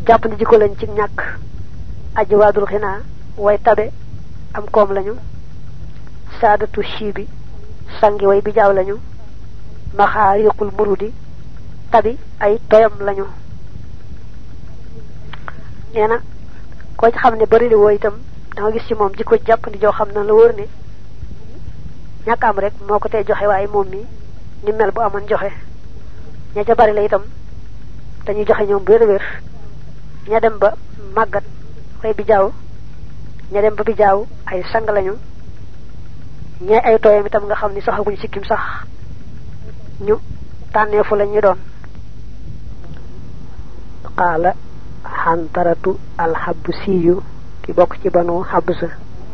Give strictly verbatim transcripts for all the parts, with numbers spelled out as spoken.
japp ni jiko lañ ci ñak aji wadul khina way tabe am kom lañu sadatu shibi sangi way bi jaaw lañu makhariqul murudi tabi ay toyam lañu neena ko ci xamne bari li wo itam da nga gis ci mom jiko japp ni jo xamna la wër ni ñakam rek moko tay joxe way mom mi ni mel bu amon joxe ña ca bari la itam dañuy joxe ñoom wër wër ña dem ba magat way bi jaaw ña dem ba bi jaaw ay sang lañu ñe ay toyam itam nga xamni saxaguñ sikkim sax ñu tanefu lañu doon qala hantaratu al habsiyu ki bok ci banu habsa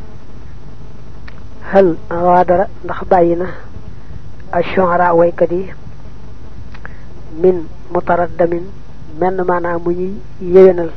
hal awadara ndax bayina ash-shu'ara way kadi min mutaraddamin men mana mu ñi yewenal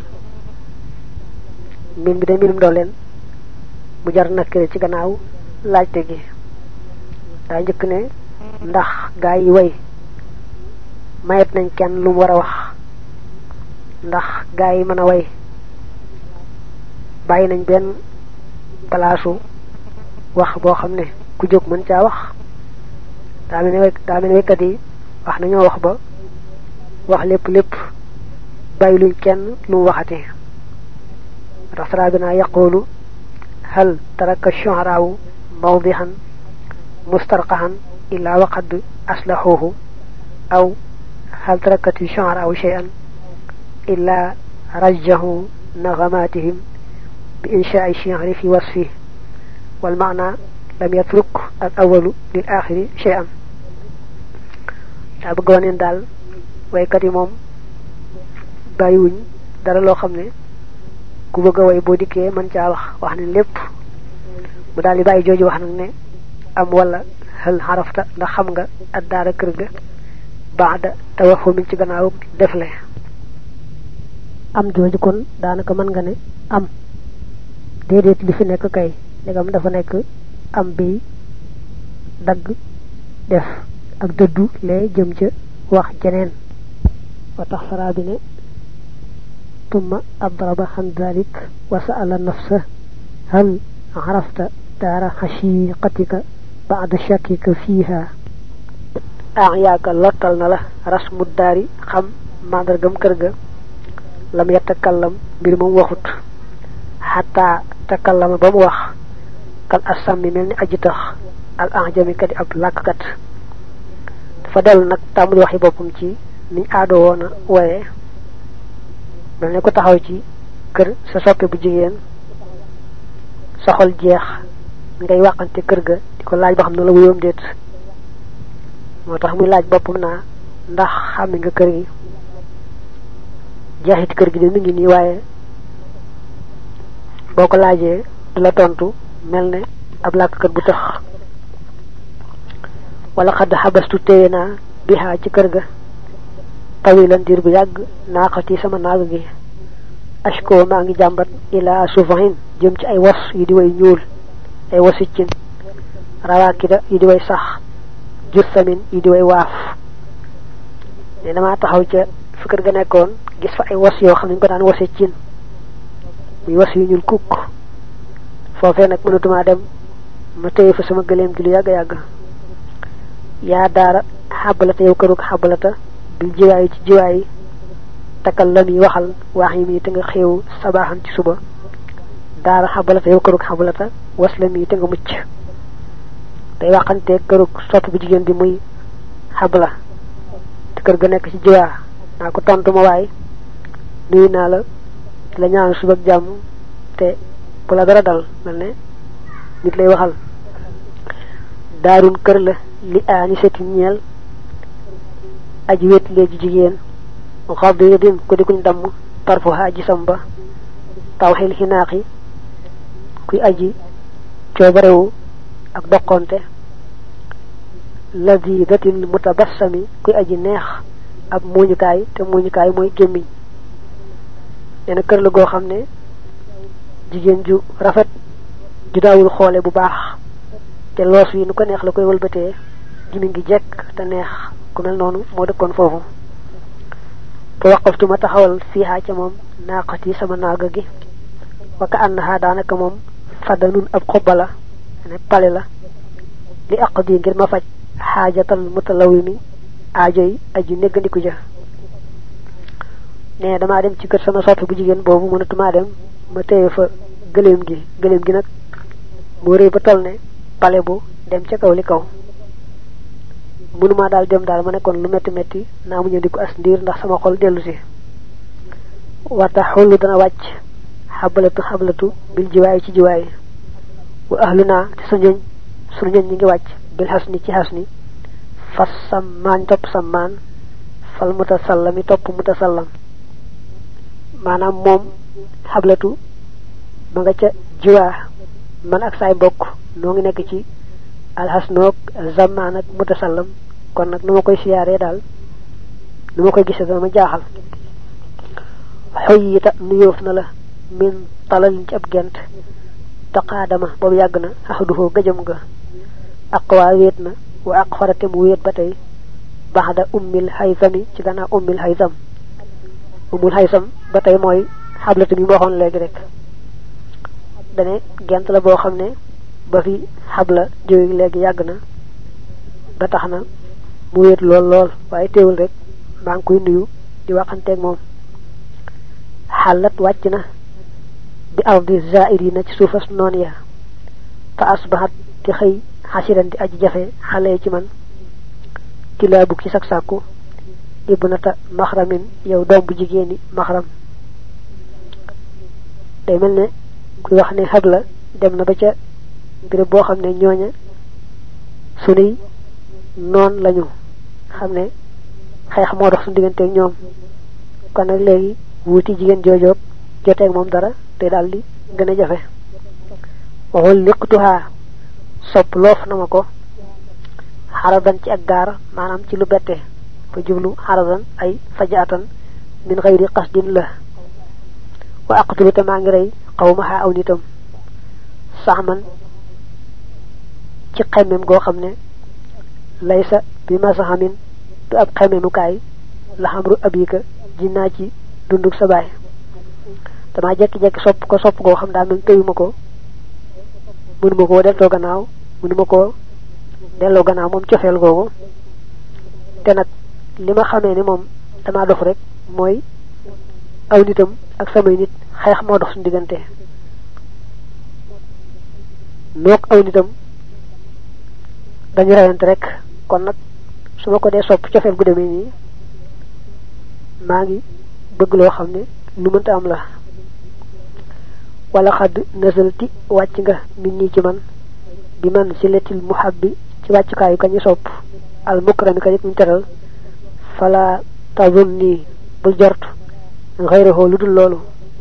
min bi de minum dolen mu jar nakere ci gannaaw laajte gi da ñëk ne ndax gaay yi way mayet nañ kenn lu wara wax ndax gaay yi mëna way bayyi nañ ben palaasu wax bo xamne ku jog mën ca wax da melni way da melni way kadi wax nañu wax ba wax lepp lepp bayyi luñ kenn lu waxati رفرابنا يقول هل ترك الشعراء موضحا مسترقعا إلا وقد أصلحوه أو هل تركت الشعراء شيئا إلا رجحوا نغماتهم بإنشاء الشعر في وصفه والمعنى لم يترك الأول للآخر شيئا أبقون إندال ويكتمهم بايون دار الله خمني ku bëgg way bo diké man ca wax wax ni lepp mu dal li bayyi joju wax nak ne am wala hal harafta ndax xam nga adara kër ga baada tawahum ci gannaaw defle am joju kon danaka man nga ne am dedet li fi nek kay negam dafa nek am bi dag def ak deddu le jëm ci wax jeneen wa tax fara bi ne ثم أضرب عن ذلك وسأل نفسه هل عرفت دار حشيقتك بعد شكك فيها أعياك لطلنا له رسم الدار خم ما درقم كرغ لم يتكلم بالمم وخط حتى تكلم بموخ كالأسامي من أجتخ الأعجمي كدي أبلاككت فدل نك تامل وحي بوبم ci ni ado wona waye melne ko taxaw ci kër sa soppe bu jigéen sa xol jeex ngay waxante kër ga diko laaj ba xam na la wuyom deet motax muy laaj bopum na ndax xam nga kër gi jeexit kër gi de mi ngi ni waye boko laajee du la tontu melne ab lak kër bu tax wala xad habastu teyna biha ci kër ga tawilan dir bu yag naqati sama naga gi ashko ma ngi jambat ila sufahin jëm ci ay was yi di way ñuul ay wasicin rawakida yi di way sax jussamin yi di way waaf ne dama taxaw ci fikir ga nekkon gis fa ay was yo xamni ko daan wasicin muy was yu ñuul kuk fofé nak mënatuma dem ma tey fa sama gëlem gi lu yag yag ya dara habalata yow këruk habalata bil jiwaay ci jiwaay takallami waxal wahimi te nga xew sabahan ci suba dara habalata yow këruk habalata waslami te nga mucc tay waxante këruk sopp bu jigen bi muy habla te kër ga nek ci jiwa na ko tontu ma way nuy na la la ñaan suba jamm te bu la dara dal melne nit lay waxal darun kër la li ani seti ñeel aji wet leegi jigen xabdu yedin ko di kuñ dam tarfu haji samba tawhil hinaqi kuy aji ciobarewu ak dokonte ladhi datil mutabassami kuy aji neex ab muñukaay te muñukaay moy gemmiñ ene kër la go xamne jigen ju rafet ju daawul xolé bu baax te loos wi nu ko neex la koy wëlbatee gimi ngi jekk te neex ku mel nonu mo dekkon fofu fa waqaftu ma taxawal fiha ca mom naqati sama naga gi wa ka annaha danaka mom fadanun ab xobala ne pale la li aqdi ngir ma faj hajatal mutalawimi ajoy aji negandiku ja ne dama dem ci kër sama soppi bu jigen bobu mënatuma dem ma téye fa gëlem gi gëlem gi nak mo reey ba tol ne pale bu dem ci kaw li kaw mënuma dal dem dal ma ne kon lu metti metti na mu ñëndiku as ndir ndax sama xol delu ci wa tahullu dana wacc hablatu hablatu bil jiwaay ci jiwaay wa ahluna ci suñu suñu ñi ngi wacc bil hasni ci hasni fas samman top samman fal mutasallami top mutasallam manam mom hablatu ma nga ca jiwa man ak say bokk no ngi nek ci al hasnok zaman ak mutasallam kon nak numa koy siaré dal numa koy gissé dama jaaxal hayyita nuyof na la min talal ci ab gent taqadama bobu yagna ahduhu gajam ga aqwa wetna wa aqfarate mu wet batay ba'da ummil haythami ci gana ummil haytham ummul haytham batay moy hablatu mi waxon legi rek dane gent la bo xamne ba fi habla joy legi yagna ba taxna mu wet lol lol waye teewul rek ba ngi koy nuyu di waxante ak mom halat waccna bi ardi zairina ci suufas non ya fa asbahat ti xey hasiran di aji jafe xale ci man kilaabu ci sak sakku ibnata mahramin yow doom bu jigéeni mahram day melne kuy wax ne habla dem na ba ca bir bo xamne ñoña sunuy non lañu xamne xex mo dox sun digënté ñoom kon nak légui wuti jigen jojo joté ak mom dara té daldi gëna jafé waxul liqtuha sop loof namako haradan ci ak gar manam ci lu bété fa jublu haradan ay fajaatan min ghayri qasdin la wa aqtulu tama ngi ray qawmaha aw nitam sahman ci xemem go xamne laysa bi masahamin du ab xememu kay la hamru abika jinna ci dunduk sa bay dama jekki jekki sop ko sop go xam da mel teyumako mënuma ko del to gannaaw mënuma ko delo gannaaw mom ciofel gogo té nak lima xamé ni mom dama dof rek moy aw nitam ak samay nit xex mo dox sun digënté nok aw nitam dañu rayante rek kon nak suma ko dé sopp ciofel gu démé ni maagi bëgg lo xamné lu mënta am la wala khad nazalti wacc nga min ni ci man bi man silatil muhabbi ci wacc kaayu kañu sopp al mukrami ka ñu teral fala tazunni bu jort ghayruhu ludul lolu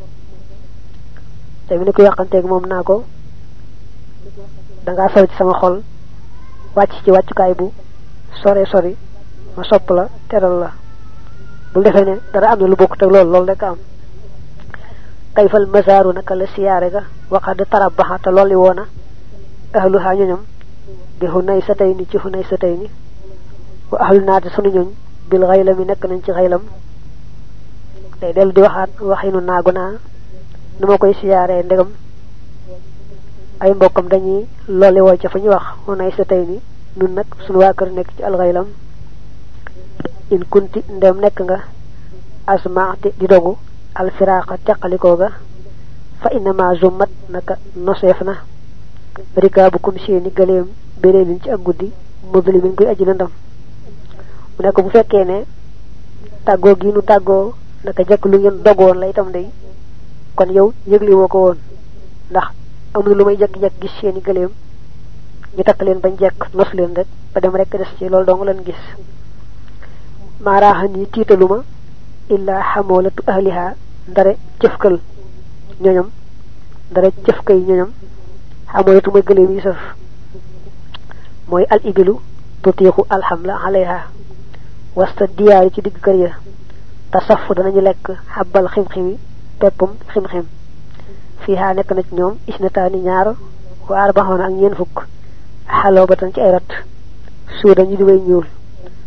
tay mi ne ko yaxante ak mom nako da nga saw ci sama xol wacc ci wacc kaay bu sore sori ma sopp la teral la bu defé ne dara am na lu bokku tak lool lool rek am كيف المزار نكال سيارة وقد تربها تلولي وانا أهلها نيوم بهنيستين تي هنيستين وأهلنا تسوني نيوم بالغيلم نكنا نتي غيلم day del di waxat waxinu naguna numa koy siyaare ndegam ay mbokam dañuy lolé wo ci fañu wax hunaysatayni nun nak sunu wa kër nek ci al ghaylam in kunti ndem nek nga asma'ti di dogu al firaqa taqaliko ga fa inma zummat naka nosefna rikabukum seeni galem berelin ci ak guddi muslimin koy aji ndam mu nek bu fekke ne taggo gi nu taggo naka jek lu ngeen dogon lay tam day kon yow yegli woko won ndax amul lu may jek jek gis seeni galem ñu tak leen bañ jek nos leen rek ba dem rek dess ci lol dong leen gis marahani titaluma illa hamolatu ahliha ndare ciefkal ñoñam ndare ciefkay ñoñam hamolatu moy gëlem yi saf moy al ibilu tutiixu alhamla alayha wasta diyaari ci digg kër ya tasaffu danañu lekk xabbal xim-ximi peppum xim-xim fiha nekk na ci ñoom isnataani ñaar wa arbaxoon ak ñeen fukk xaloo batan ci ay rat suuda ñu di way ñuul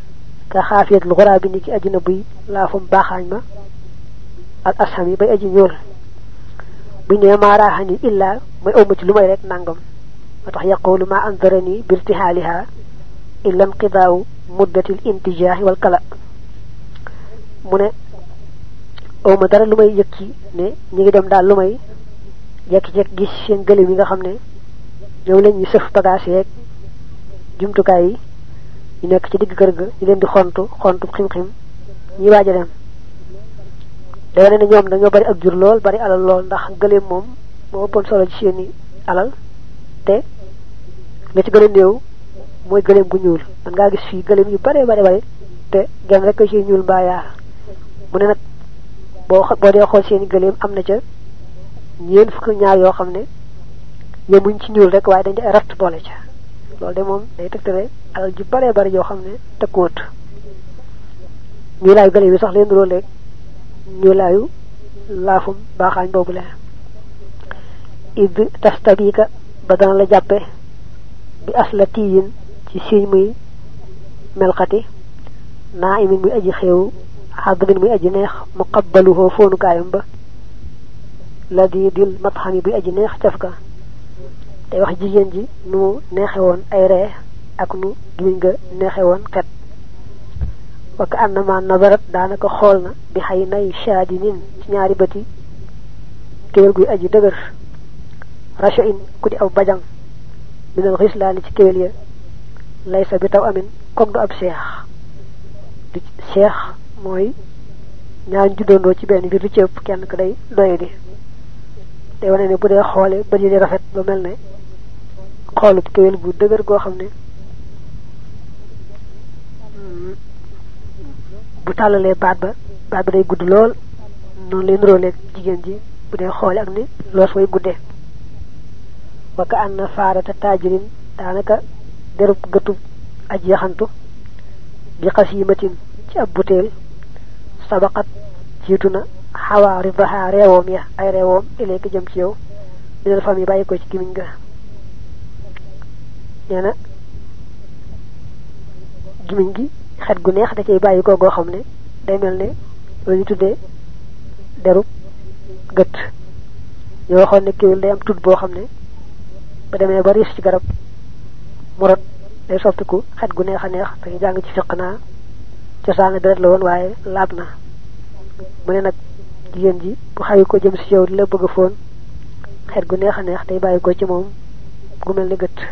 ka xaafiyat lu xuraabi ni ki ajina buy laafum baaxaañ ma al ashami bay aji ñuul bu ne maaraaxani illa mooy awma ci lu may rek nangam moo tax yaqulu ma anzarani birtihaaliha illa inqidaaw muddatil intijaahi wal kala mu ne awma dara lu may yëg ci ne ñi ngi dem daal lu may jekki-jekki gis seen gëléem yi nga xam ne ñoom lañ ñu sëf bagage yeeg jumtukaay yi ñu nekk ci digg kër ga ñu leen di xontu xontu xim-xim ñi waaj a dem day wane ne ñoom dañoo bari ak jur lool bari alal lool ndax gëléem moom moo ëppoon solo ci seeni alal te la ci gën a néew mooy gëléem gu ñuul man ngaa gis fii gëléem yu bare bare bare te genn rek ci ñuul mbaa yaar mu ne nag boo boo dee xool seeni gëléem am na ca ñeent fukk ñaar yoo xam ne yemuñ ci ñuul rek waaye dañ di ay ratt boole ca loolu de moom day tegtale alal ju bare bare yoo xam ne tëkkuwut ñuulaayu gëléem yi sax leen loolu rek ñuulaayu laafum baaxaañ boobu la id tastabika ba dana la jàppe bi asla tiyin ci siiñ muy melxati naa imin muy aji xeewu xadbin muy aji neex muqabbaluhoo foonukaayam ba la di dil matxami buy aji neex caf ka day wax jigéen ji nu neexe woon ay ree ak nu gimiñ nga neexe woon xet wakka annama nazarat daanaka xool na bi xay nay shaadinin ci ñaari bëti kéwél guy aji dëgër rasho in ku di aw bajang minal xislaani ci kéwél ya laysa bi taw amin comme du ab seex du seex mooy ñaar juddandoo ci benn biir du ci ëpp kenn ku day doye di day wane ne bu dee xoole ba di rafet ba mel ne xoolub kéwél gu dëgër goo xam ne bu tàllalee baat ba baat ba day gudd lool noonu lay nuróoleeg jigéen ji bu dee xoole ak ni loos way guddee waka an na faarata taajirin daanaka derub gëtub aj yaxantu bi xasimatin ci ab butéel sabaqat jiitu na xawaa ridaha reewoom ya ay reewoom ileeki jëm ci yow minal fam yi bàyyi ko ci gimiñ ga nee na gimiñ gi xet gu neex da cay bàyyi ko goo xam ne day mel ne loolu ñu tuddee derub gët ñu waxoon ne kéwél day am tudd boo xam ne ba demee ba riis ci garab mu rot day soppiku xet gu neex a neex dañuy jàng ci fiq naa cosaana deret la woon waaye laab na mu ne nag jigéen ji bu xawi ko jëm si yow di la bëgg a foon xet gu neex a neex day bàyyi ko ci moom gu mel ni gët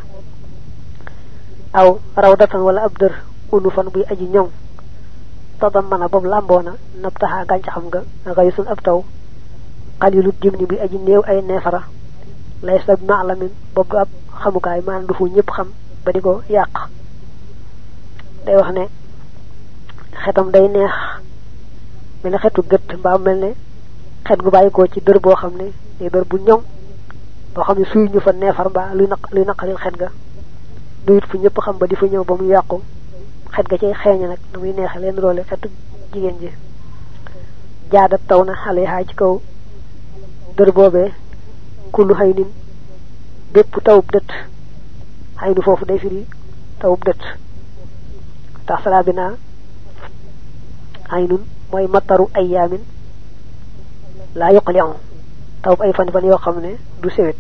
aw raw datan wala ab dër unu fan buy aji ñoŋ tadam mana boobu làmboona nab taxaa gàncaxam nga xëy sun ab taw xalilu dim ni buy aji néew ay neefara lay sab maalamin boobu ab xamukaay maanaam du fu ñëpp xam ba di ko yàq day wax ne xetam day neex mel ne xetu gët mbaa mel ne xet gu bàyyi ko ci dër boo xam ne day dër bu ñoŋ boo xam ne suy ñu fa neefar mbaa luy naq luy naqalil xet ga duyut fu ñëpp xam ba di fa ñëw ba mu yàqu xet ga cay xeeñe nag na muy neexe leen roole xetu jigéen ji jaadat taw na xale xaay ci kaw dër boobee kullu xay nin bépp tawub dët xay nu foofu day firi tawub dët tax salaa bi naa xay nun mooy mataru ay yaamin laa yuqlion tawub ay fan fan yoo xam ne du sewet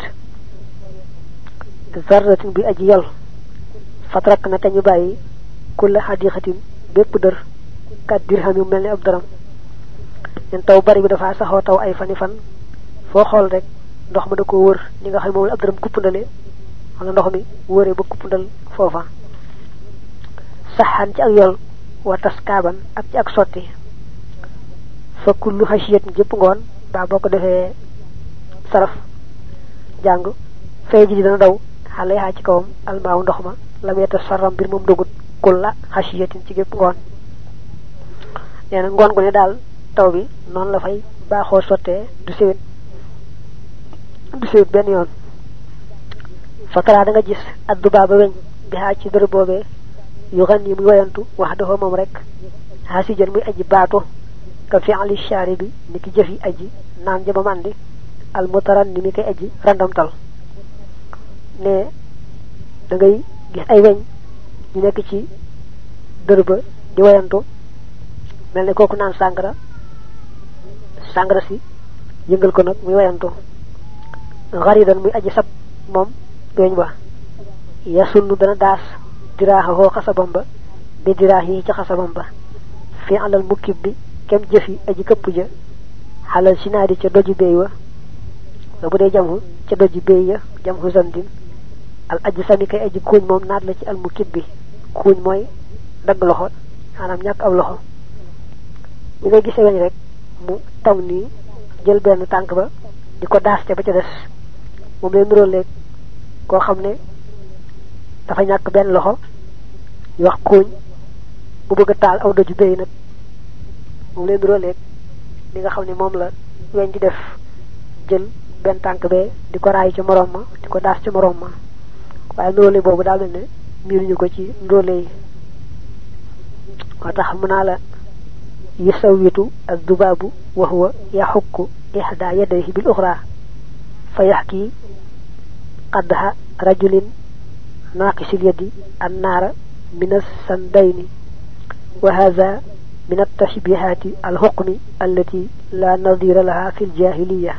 zarratin bi aji yol fatrak na te ñu bàyyi kulla xadixatin bépp dër kat dirham yu mel ni ab daram leen taw bari bi dafa saxoo taw ay fani fan foo xool rek ndox ma da ko wër li nga xam ne moom la ab daram kuppandale wala ndox mi wëree ba kuppandal foofa saxaan ci ak yol wa tas kaaban ak ci ak sotti fa kullu xasiyat jëpp ngoon baa boo ko defee saraf jàng fay ji di dana daw xale yaa ci kawam almaaw ndox ma la meeta saram mbir moom dogut kulla xasiyatin ci gépp ngoon nee na ngoon gu ne daal taw bi noonu la fay baaxoo sottee du siwit du siwit benn yoon fatara da nga gis addu baaba weñ bi xaaj ci dër boobee yu xan yi muy wayantu wax dafa moom rek xaasijan muy aji baatu ka fi'li shaari bi ni ki jëfi aji naan jëma màndi al mutaran ni mi koy aji randamtal ne da ngay gis ay weñ ñu nekk ci dër ba di wayantu melni koku naan sangara sangara si yëngal ko nak muy wayantu gharidan muy aji sab mom doñ ba yasunnu dana daas diraaha ho xasabam ba bi diraahi ci xasabam ba fi alal mukib bi kem jëfi aji këpp ja halal sinadi ca doju beey wa bu dee jamu ca doju beey ya jamu zandin al aji sami kay aji kuñ mom naat la ci al mukib bi kuñ moy dag loxo manam ñak aw loxo ni ngay gisé wañ rek mu taw ni jël benn tank ba diko daas ca ba ca dess mom lay nuro lek ko xamne dafa ñak benn loxo ñu wax kuñ bu bëgg taal aw doju beey nak mom lay nuro lek li nga xamne mom la weñ di def jël ben tank be diko raay ci morom ma diko daas ci morom ma waye ndolé bobu da melni miruñu ko ci ndolé watax munala yusawitu az-zubabu wa huwa yahukku ihda yadayhi bil ukhra fayahki qadha rajulin naqisil yadi an-nara min as-sandayn wa hadha من التشبيهات الحكم التي لا نظير لها في الجاهلية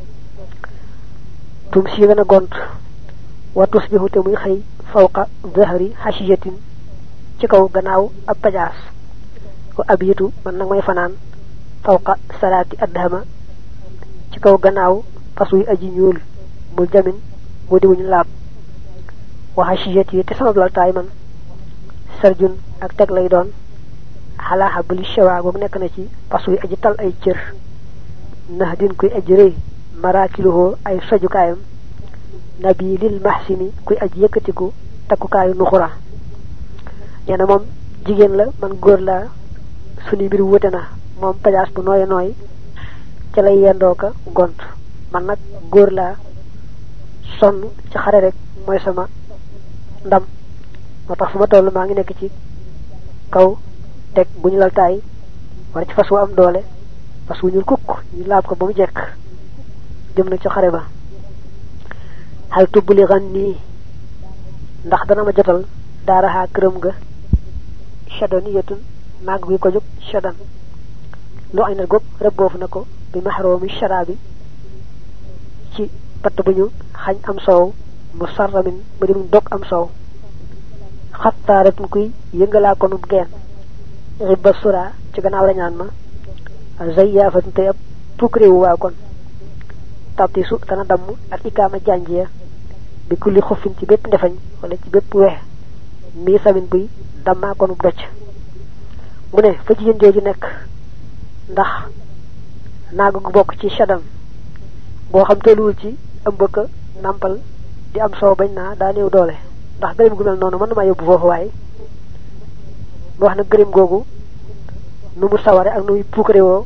تمشي لنا قنت وتصبح تمي خي فوق ظهر حشية تكو غناو التجاس وأبيت من نمي فنان فوق صلاة الدهم تكو غناو فسوي أجي نيول ملجمن ودون لاب وحشية تسمى بلالتايمن سرجن أكتك ليدون ala habli shawa gog nek na ci pasu aji tal ay cieur nahdin kuy aji reey marakiluhu ay sajukayam nabilil mahsini kuy aji yekatiku takukayu nukhura ñena mom jigen la man goor la suni bir wotena mom pajas bu noy noy ci lay yendo ka gont man nak goor la son ci xare rek moy sama ndam motax fuma tollu ma ngi nek ci kaw tek buñu lal tay war ci fasu am doole fasu ñu kukk ñu laab ko bamu jek dem na ci xare ba hal tubli ganni ndax dana ma jotal daraha kërëm ga shadaniyatun mag wi ko juk shadan lu ay na gop rebof nako bi mahromi sharabi ci pat buñu xagn am soow musarramin badum dok am soow khattaratun kuy yengala ko nub gen ribba sura ci gannaaw la ñaan ma zayyafatun tay ab tukri wa kon tapti su tana dam ak ikama janjia bi kulli khofin ci bepp defañ wala ci bepp wex mi samin buy damma ko nu docc mu ne fa ci yeen joju nek ndax nagu gu bok ci shadam bo xam telul ci ëmbëk nampal di am so bañ na da neew doole ndax gërem gu mel nonu man ma yobbu fofu way wax na gërem gogu nu mu saware ak nu muy pukare wo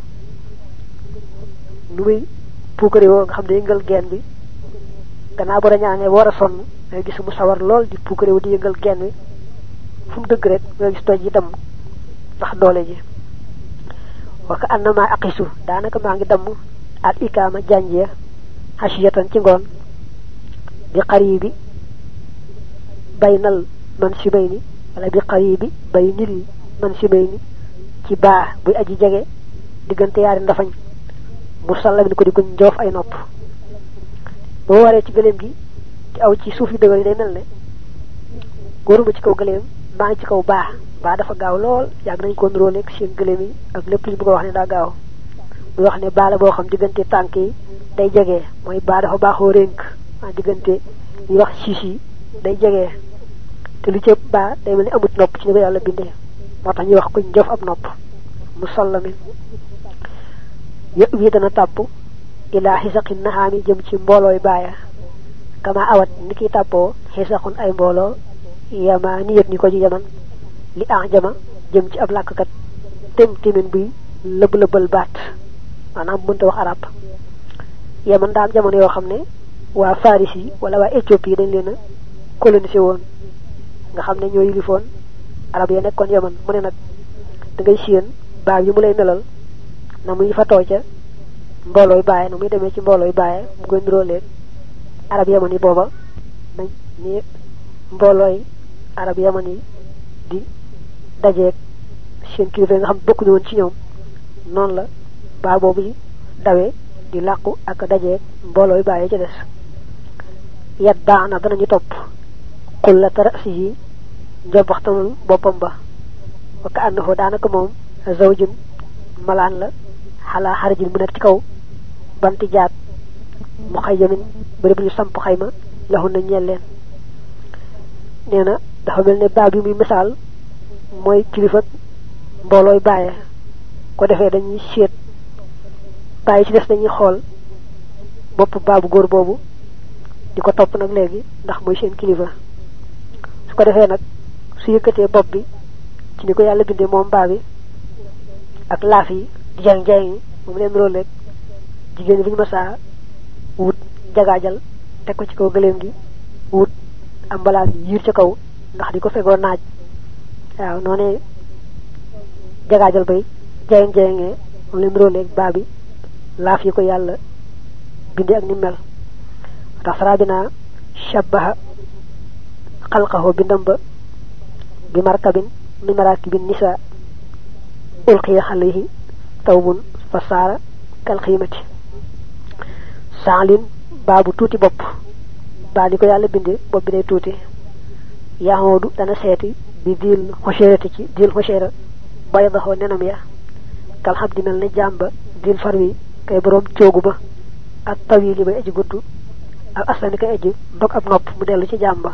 nu muy pukare wo nga xam ne yëngal genn bi gannaaw bu rañaane wara sonn ngay gis mu sawar lool di pukare wo di yëngal genn bi fu mu dëgg rek nga gis toj yi dem ndax doole ji wa ka annama aqisu daanaka maa ngi damm al ikama janjee hashiyatan ci ngoon bi qaribi baynal man sibayni wala bi qaribi baynil man sibayni ci ba bu aji jage digante yaari ndafañ musallam ni ko di ko njoof ay nopp bo waré ci gëlem gi ci aw ci suuf yu dëgal day melne goru ci kaw gëlem ba ci kaw ba ba dafa gaaw lool yag nañ ko ndro nek seen gëlem yi ak lepp li bëgg wax ne da gaaw bu wax ne ba la bo xam digante tank yi day jage moy ba dafa baaxo renk digante yi wax sisi day jage te lu ci ba day melni amut nopp ci ni yalla bindé motax ñu wax ko njoof ab nopp musallami wi dana tapp ila hisaqin nahami jëm ci mboloy baaya kama awat niki tappo hisaqun ay mbolo yamani yet ni ko ci yaman li ajama jëm ci ab lakkat tem timin bi leub leubal baat manam bunta wax arab yaman daam jamono yo xamne wa farisi wala wa ethiopie dañ leena colonisé won nga xamne ñoy yilifon arab ya nekkon yaman mu ne nak da ngay seen ba yu mu lay melal na muy fa toja mboloy baye na muy démé ci mboloy baye mu ko ndrolé arab yamani boba ni mboloy arab yamani di dajé seen kilifa nga xam bokku ñu won ci ñoom non la ba bobu dawé di laqku ak dajé mboloy baye ci dess yaddaana danañu top kulla tarasihi njobaxtanul bopam ba wa ka annahu danaka mom zawjun malan la hala harjin bu nek ci kaw banti jaat mu xayyamin bari bu ñu samp xayma lahu na ñeel leen neena dafa melne ba bi muy misal moy kilifa mboloy baye ko defé dañuy seet baye ci dess dañuy xol bop babu gor bobu diko top nak legi ndax moy seen kilifa su ko defé nak su yëkëté bop bi ci niko yalla bindé mom babi ak lafi di jang jang mom leen ro lek jigéen buñu massa wut jagaajal tek ko ci kaw gëlem gi wut ambalas yir ci kaw ndax diko fego naaj waaw noné jagaajal bay jeng jengé mom leen ro lek babi lafi ko yalla bindé ak ni mel tasrabina shabbaha khalqahu bindamba bi markabin min marakibin nisa ulqiya alayhi tawbun fasara kal qimati salin babu tuti bop ba ni ko yalla bindé bop bi day tuti yahudu dana séti bi dil khosherati ci dil khoshera baydahu nenam ya kal habdi melni jamba dil farwi kay borom ciogu ba ak tawili bay aji guddu ak asani kay aji dog ab nopp mu delu ci jamba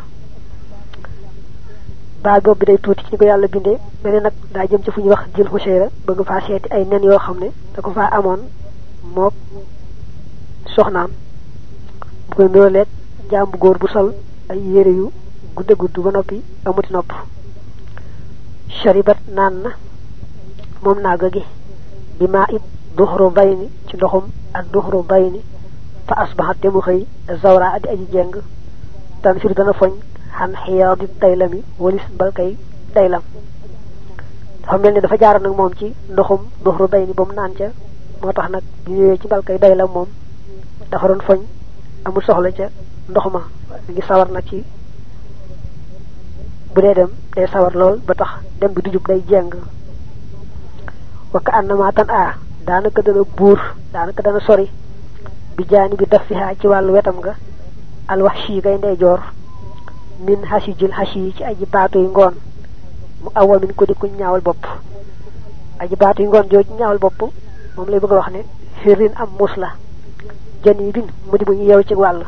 ba bob bi day tuti ci ko yalla bindé mel nak da jëm ci fuñu wax dil khoshera bëgg fa séti ay nen yo xamné da ko fa amone mok soxnam bu ko ndolé jambu goor bu sol ay yéré yu gudde guddu ba nopi amuti nopp sharibat nan mom naga gi bima ib duhru bayni ci doxum ak duhru bayni fa asbahat demu xey zawra adi aji jeng tan fir dana foñ han hiyadi taylami walis balkay taylam dafa melni dafa jaar nak mom ci ndoxum duhru bayni bam nan ca motax nak bi ñëwé ci balkay daylam mom dafa ron foñ amul soxla ca ndoxuma ngi sawar nak ci bu dé dem day sawar lool ba tax dem bi dujub day jeng wa ka annama tan a danaka dana bour danaka dana sori bi jani bi dafiha ci walu wetam nga al wahshi gay ndey jor min hasijil hashi ci aji batuy ngon mu awal min ko di ku ñaawal bop aji batuy ngon joj ñaawal bop mom lay bëgg wax ne hirin am musla jani bin mudi bu yew ci wal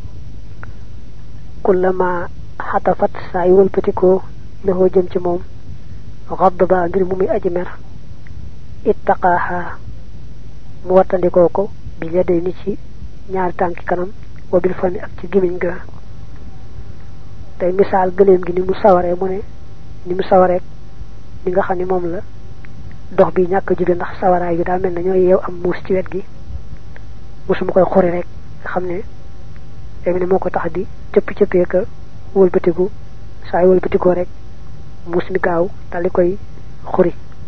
kullama hatafat sayul petiko lahu jëm ci mom ghadba ngir mu muy aji mer ittaqaha mu watandiko ko bi yedde ni ci ñaar tanki kanam wa bil fami ak ci gimiñ ga tay misal gëlem gi ni mu sawaré mu ne ni mu sawaré ni nga xamni mom la dox bi ñak jige ndax sawaraay yu da mel ñoy yew am mus ci wet gi musuma koy xori rek xamne tay moko tax di tepp teppé ka wolbetiku say wolbetiku rek mus mi gaaw dal koy xori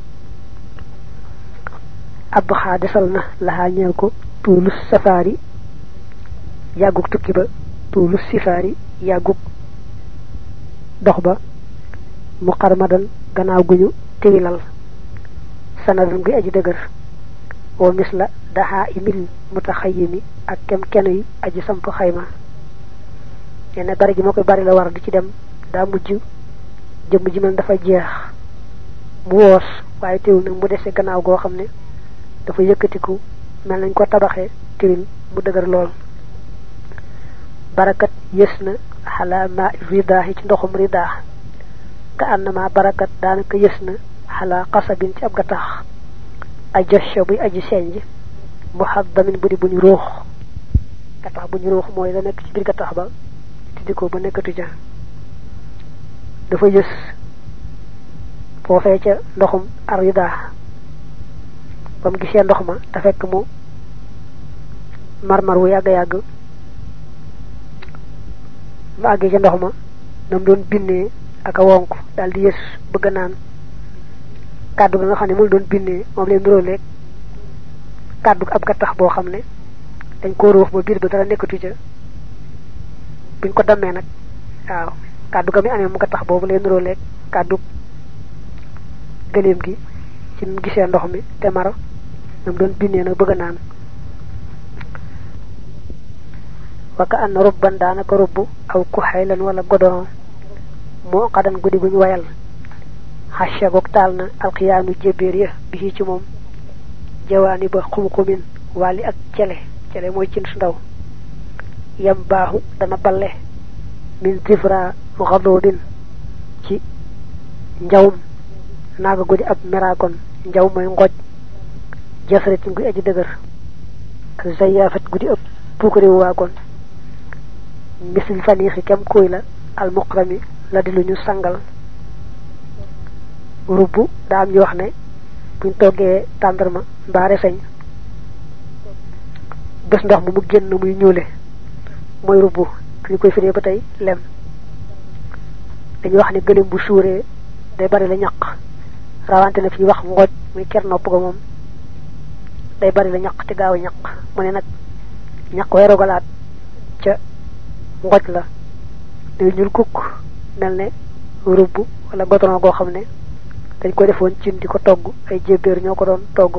abha desalna laha ñeel ko tulu safari yaguk tukki ba tulu sifari yaguk dox ba muqarmadan gannaaw guñu teelal sanadun gi aji deugar o misla daha imil mutakhayyimi ak kem kenu aji samp xayma ene bari gi mako bari la war di ci dem da mujju jëm ji mel dafa jeex mu wos waye teewul nak mu déssé gannaaw go xamné dafa yëkëtiku mel nañ ko tabaxé tiril mu deugar lool barakat yesna hala ma ridahi ci ndoxum ridah ka annama barakat danaka yesna hala qasabin ci ab gatax ajasha bi aji senj muhaddamin budi buñu ruux gatax buñu ruux moy la nek ci bir gatax ba tidiko ba nekatu ja dafa yess fofé ca ndoxum aridah bam gisé ndox ma ta fekk mu marmar wu yag yag ma agé ci ndox ma nam doon binné ak wonk dal di yes bëgg naan kaddu nga xamné mo doon binné mom lay ndoro lek kaddu ab gattax bo xamné dañ ko roof ba bir ba dara nekatu ci buñ ko damé nak waaw kaddu ga mi amé mu gattax bobu lay ndoro lek kaddu gëleem gi ci mu gisee ndox mi te mar nam doon binnee nag bëgg naan waka an rubban daanaka rubbu aw kuxaylan wala godon moo xadan guddi buñ wayal xasha goog taal na alxiyaanu jébéer ya bi ci moom jawaani ba xum-xumin wàlli ak cele cele mooy cin su ndaw yam baaxu dana balle min zifra xadoodin ci njawum naaga guddi ab merakon njaw mooy ngoj jasratin guy aji dëgër zayaafat guddi ëpp puukariwu waakoon misil faniixi kem kuy la al muqrami la di lu ñu sangal rubbu daa am ñu wax ne buñ toggee tàndarma mbaare sañ bés ndox mu mu génn muy ñuule mooy rubbu ñu koy firee ba tey lem dañuy wax ne gëléem bu suuree day bari la ñaq rawante na fi wax ngooj muy ker nopp ga moom day bari la ñaq te gaaw a ñaq mu ne nag ñaq way rogalaat ca ngooj la day ñuul kukk mel ne rubbu wala gotono goo xam ne dañ ko defoon cin di ko togg ay jébéer ñoo ko doon togg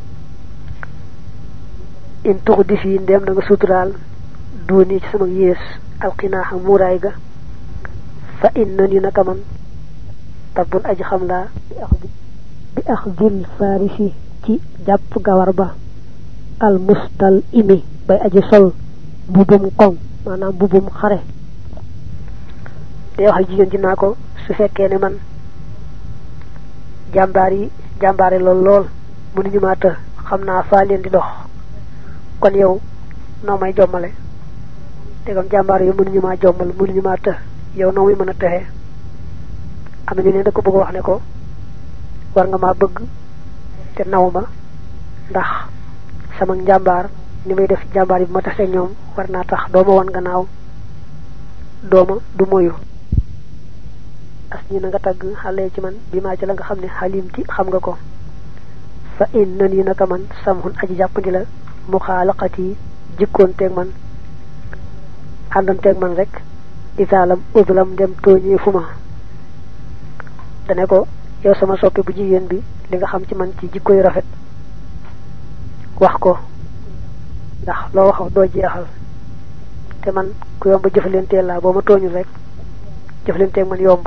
in tux di fii ndem na nga suturaal duuni ci sama yées alxinaaxa muuraay ga fa in nan yu naka man tabbun aji xam laa bi ax dil farisi ci jàpp gawar ba al mustal imi bay aji sol bubum koŋ maanaam bubum xare day wax jigéen ji naa ko su fekkee ne man jàmbaar yi jàmbaare lool lool mënuñu maa të xam naa faa leen di dox kon yow noo may jommale tegam jàmbaar yi mënuñu maa jommal mënuñu maa të yow noo muy mën a texee am na ñu ne da ko bëgg wax ne ko war nga maa bëgg te naw ma ndax sama njàmbaar ni may def jàmbaar yi bu ma tasee ñoom war naa tax dooma wan gannaaw dooma du moyu as ñi na nga tagg xale ci man bi maa ci la nga xam ne xalimti xam nga ko fa in nan yi naka man samhun aji jàppandi la mu xaalaqati jikkoon teeg man àndoon teeg man rek isaalam udlam dem tooñee fu ma dane ko yow sama soppe bu jigéen bi li nga xam ci man ci jikko yu rafet wax ko ndax loo wax doo jeexal te man ku yomb jëfalanteel laa boo ma tooñul rek jëfalanteeg man yomb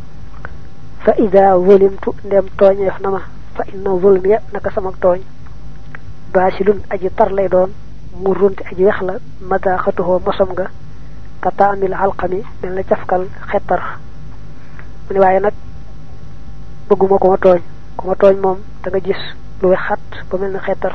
fa ida zulimtu ndem tooñeef na ma fa inna zulmiya naka sama tooñ baasilun aji tar lay doon mu runte aji wex la madaaxatuhoo mosam nga ka taamil xalqami mel na cafkal xettar mu ne waaye nag bëgguma ko ma tooñ ku ma tooñ moom da nga gis lu wexat ba mel na xettar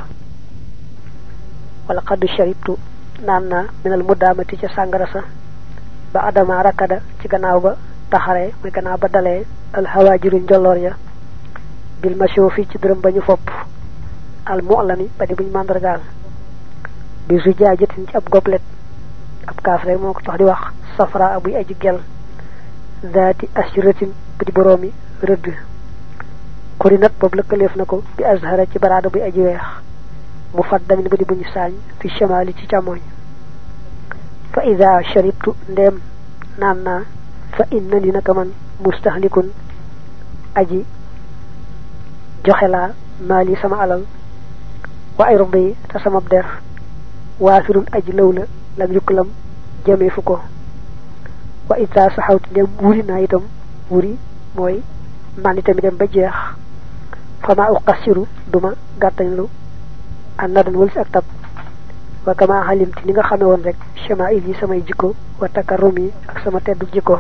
wala xaddu sharibtu naan naa minal muddaamati ca sàngara sa ba adama rakada ci gannaaw ba taxare muy gannaaw ba dalee alxawaajiru njolloor ya bil mashoofi ci dërëm ba ñu fopp al mu'lami ba di buñ màndargaal bi zujaajatin ci ab goblet ab kaas rek moo ko tax di wax safra buy aji gel zaati ashratin bu di boroomi rëdd xurinat boobu lëkkaleef na ko bi azhara ci baraada buy aji weex mu faddamin bu di buñu saañ fi shamaali ci càmmoñ fa ida sharibtu ndem naan naa fa inna ni naka man mustahlikun aji joxe laa maali sama alal wa ay romb yi te sama der waafirun aji law la lam yukkalam jëmee fu ko wa ita saxawti ndem wuri naa itam wuri mooy man itam dem ba jeex fama uqassiru duma gàttañlu an nadan walis ak tab wa kama xalimti ni nga xame woon rek chamail yi samay jikko wa takarrum yi ak sama teddu jikko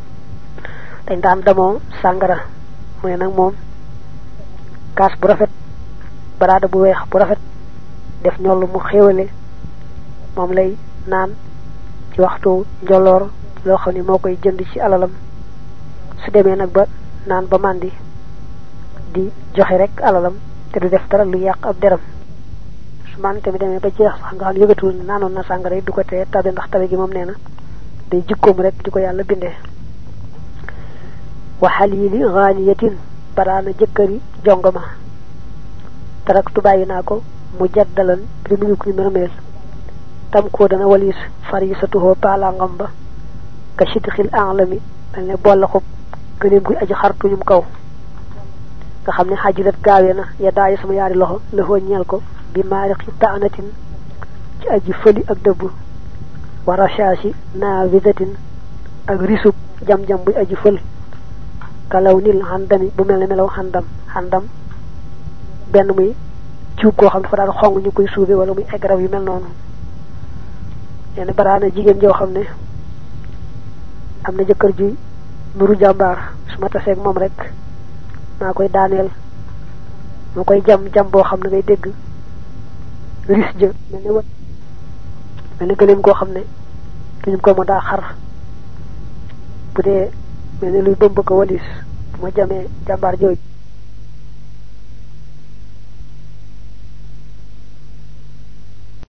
dañ daan damoo sàngara mu ne nag moom kaas bu rafet baraada bu weex bu rafet def ñollu mu xéewale moom lay naan ci waxtu njolloor loo xam ne moo koy jënd ci alalam su demee nag ba naan ba màndi di joxe rek alalam te du def dara lu yàq ab deram su man tamit demee ba jeex sax nga xam ne yëgatul ne naanoon na sàngara yi du ko tee tabe ndax tabe gi moom nee na day jikkoom rek di ko yàlla bindee waxalili xaaniyatin baraana jëkkëri jongoma taraktu bàyyi naa ko mu jaddalan li mu yukk ni mërmeel tam koo dana walis far yi sa tuxoo paalangam ba ka sidxil enlami mel ne bolla xub gëneem guy aji xartuñum kaw nga xam ne xajulat gaawee na ya daayi sama yaari loxo la hoo ñeel ko bi maariqi taanatin ci aji fëli ak dëbb wa rashashi naavidatin ak risub jam-jam buy aji fël kalaw nil xandami bu mel ne melaw xandam xandam benn muy ciub koo xam dafa daan xong ñu koy suube wala muy ay garab yu mel noonu yenn baraana jigéen joo xam ne am na jëkkër ji nuru jàmbaar su ma taseeg moom rek maa koy daaneel moo koy jam jam boo xam ne ngay dégg ris jë mel ne wat mel ne gëleem koo xam ne kilim ko ma daa xar bu dee mel ne luy bëmb ko walis bu ma jamee jàmbaar jooju